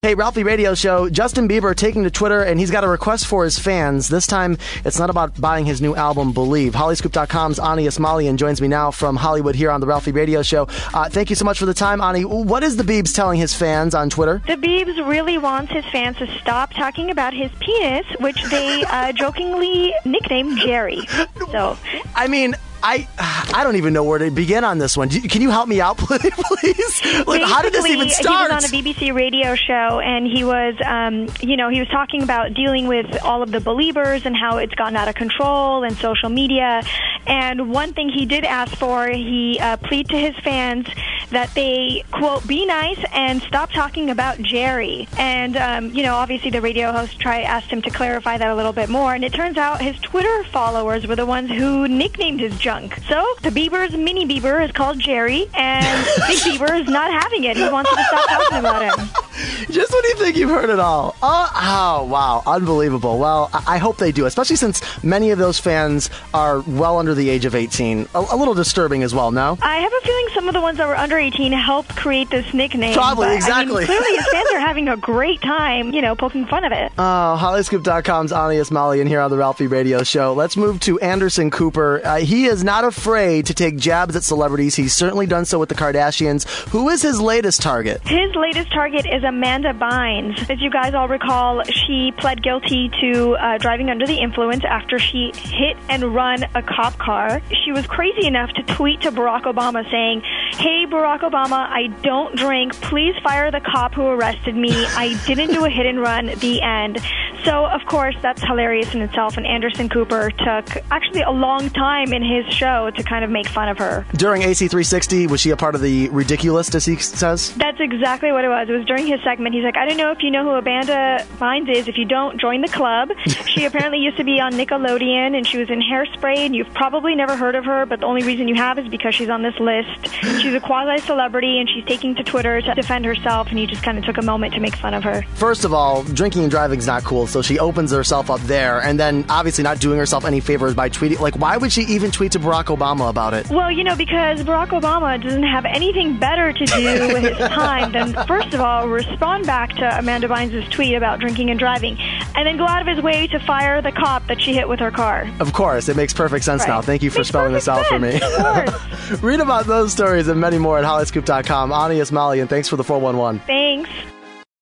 Hey, Ralphie Radio Show. Justin Bieber taking to Twitter, and he's got a request for his fans. This time, it's not about buying his new album, Believe. Hollyscoop.com's Ani Ismailian joins me now from Hollywood here on the Ralphie Radio Show. Thank you so much for the time, Ani. What is the Biebs telling his fans on Twitter? The Biebs really wants his fans to stop talking about his penis, which they jokingly nicknamed Jerry. So, I mean, I don't even know where to begin on this one. Can you help me out, please? Like, how did this even start? He was on a BBC radio show, and he was, he was talking about dealing with all of the Beliebers and how it's gotten out of control and social media. And one thing he did ask for, he pleaded to his fans that they, quote, be nice and stop talking about Jerry. And, obviously the radio host asked him to clarify that a little bit more. And it turns out his Twitter followers were the ones who nicknamed his junk. So the Bieber's mini Bieber is called Jerry, and Big Bieber is not having it. He wants to stop talking about him. Just when you think you've heard it all. Oh, wow. Unbelievable. Well, I hope they do, especially since many of those fans are well under the age of 18. A little disturbing as well, no? I have a feeling some of the ones that were under 18 helped create this nickname. Probably, but, exactly. Clearly his fans are having a great time, poking fun of it. Hollyscoop.com's Ani Ismailian here on the Ralphie Radio Show. Let's move to Anderson Cooper. He is not afraid to take jabs at celebrities. He's certainly done so with the Kardashians. Who is his latest target? His latest target is Amanda Bynes. As you guys all recall, she pled guilty to driving under the influence after she hit and run a cop car. She was crazy enough to tweet to Barack Obama saying, "Hey, Barack Obama, I don't drink. Please fire the cop who arrested me. I didn't do a hit and run." The end. So, of course, that's hilarious in itself, and Anderson Cooper took actually a long time in his show to kind of make fun of her. During AC360, was she a part of the ridiculous, as he says? That's exactly what it was. It was during his segment. He's like, I don't know if you know who Amanda Bynes is. If you don't, join the club. She apparently used to be on Nickelodeon, and she was in Hairspray, and you've probably never heard of her, but the only reason you have is because she's on this list. She's a quasi-celebrity, and she's taking to Twitter to defend herself, and he just kind of took a moment to make fun of her. First of all, drinking and driving is not cool, so she opens herself up there, and then obviously not doing herself any favors by tweeting. Like, why would she even tweet to Barack Obama about it? Well, because Barack Obama doesn't have anything better to do with his time than, first of all, respond back to Amanda Bynes' tweet about drinking and driving, and then go out of his way to fire the cop that she hit with her car. Of course. It makes perfect sense now. Thank you for spelling this out for me. Of course. Read about those stories and many more at Hollyscoop.com. Ani Ismailian, thanks for the 411. Thanks.